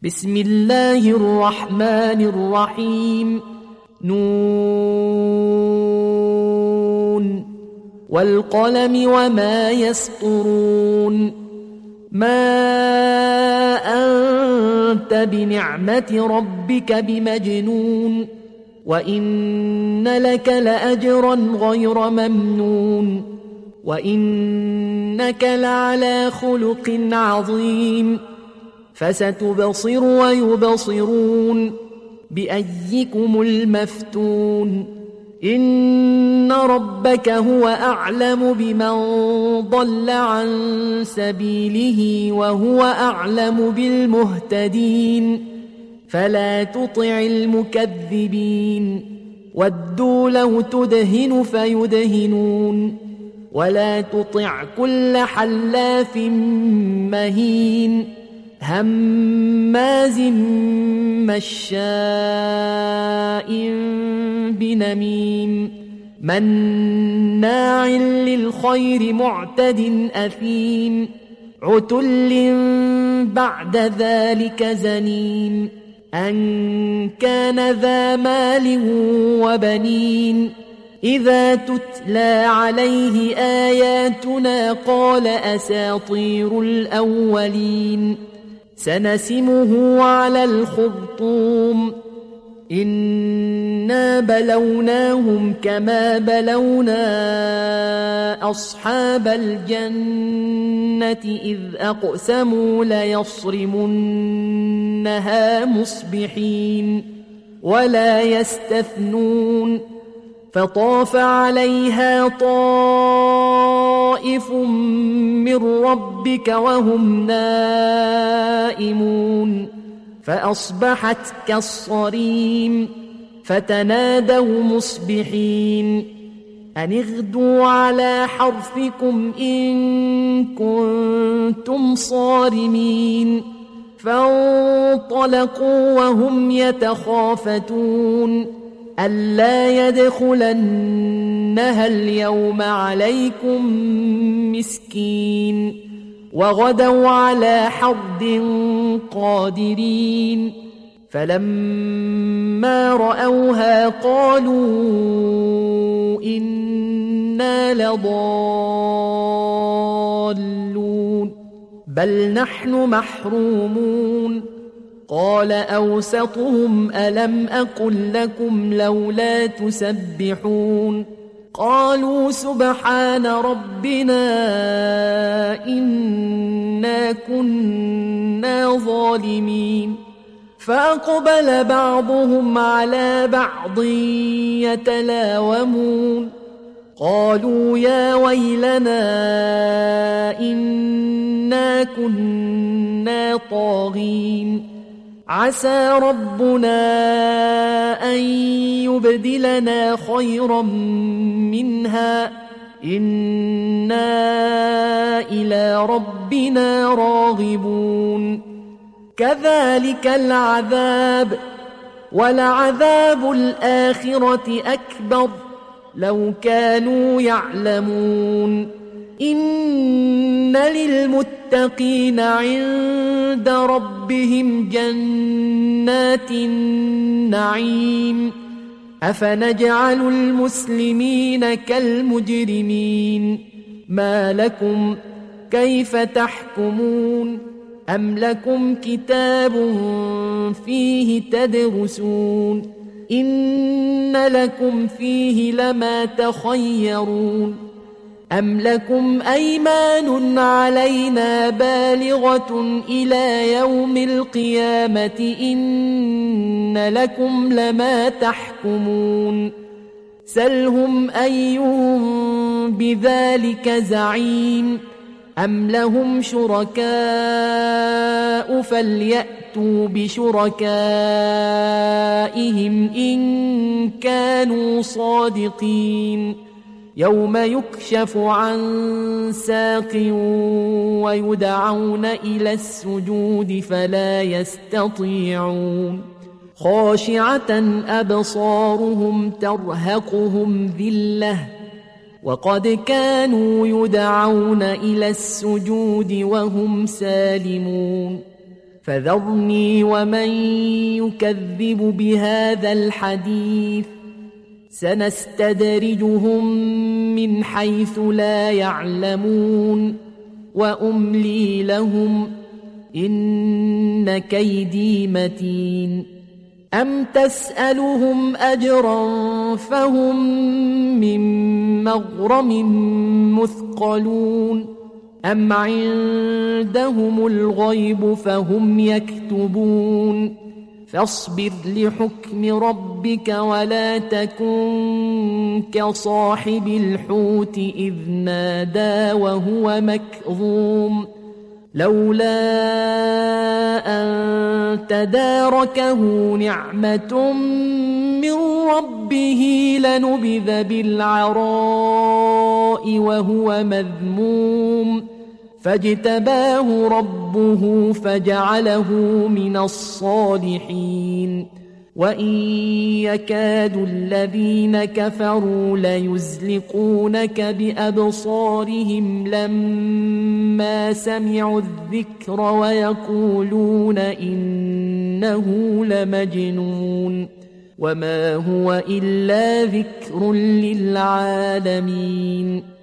بسم الله الرحمن الرحيم نون والقلم وما يسطرون ما أنت بنعمة ربك بمجنون وإن لك لأجرا غير ممنون وإنك لعلى خلق عظيم فستبصر ويبصرون بأيكم المفتون إن ربك هو أعلم بمن ضل عن سبيله وهو أعلم بالمهتدين فلا تطع المكذبين ودوا لو تدهن فيدهنون ولا تطع كل حلاف مهين هماز مشاء بنميم مناع للخير معتد أثيم عتل بعد ذلك زنيم أن كان ذا مال وبنين إذا تتلى عليه آياتنا قال أساطير الأولين سنسمه على الخرطوم إنا بلوناهم كما بلونا أصحاب الجنة إذ أقسموا ليصرمنها مصبحين ولا يستثنون فطاف عليها طائف من ربك وهم نائمون فأصبحت كالصريم فتنادوا مصبحين أن اغدوا على حرثكم إن كنتم صارمين فانطلقوا وهم يتخافتون ألا يدخلنها اليوم عليكم مسكين وغدوا على حرد قادرين فلما رأوها قالوا إنا لضالون بل نحن محرومون قال أوسطهم ألم أقل لكم لولا تسبحون قالوا سبحان ربنا إنا كنا ظالمين فأقبل بعضهم على بعض يتلاومون قالوا يا ويلنا إنا كنا طاغين عسى ربنا أن يبدلنا خيرا منها إنا إلى ربنا راغبون كذلك العذاب ولعذاب الآخرة أكبر لو كانوا يعلمون إن للمتقين عند ربهم جنات النعيم أفنجعل المسلمين كالمجرمين ما لكم كيف تحكمون أم لكم كتاب فيه تدرسون إن لكم فيه لما تخيرون أم لكم أيمان علينا بالغة إلى يوم القيامة إن لكم لما تحكمون سلهم أيهم بذلك زعيم أم لهم شركاء فليأتوا بشركائهم إن كانوا صادقين يوم يكشف عن ساق ويدعون إلى السجود فلا يستطيعون خاشعة أبصارهم ترهقهم ذلة وقد كانوا يدعون إلى السجود وهم سالمون فذرني ومن يكذب بهذا الحديث سنستدرجهم من حيث لا يعلمون وأملي لهم إن كيدي متين أم تسألهم أجرا فهم من مغرم مثقلون أم عندهم الغيب فهم يكتبون فاصبر لحكم ربك ولا تكن كصاحب الحوت إذ نادى وهو مكظوم لولا أن تداركه نعمة من ربه لنبذ بالعراء وهو مذموم فاجتباه ربه فجعله من الصالحين وإن يكاد الذين كفروا ليزلقونك بأبصارهم لما سمعوا الذكر ويقولون إنه لمجنون وما هو إلا ذكر للعالمين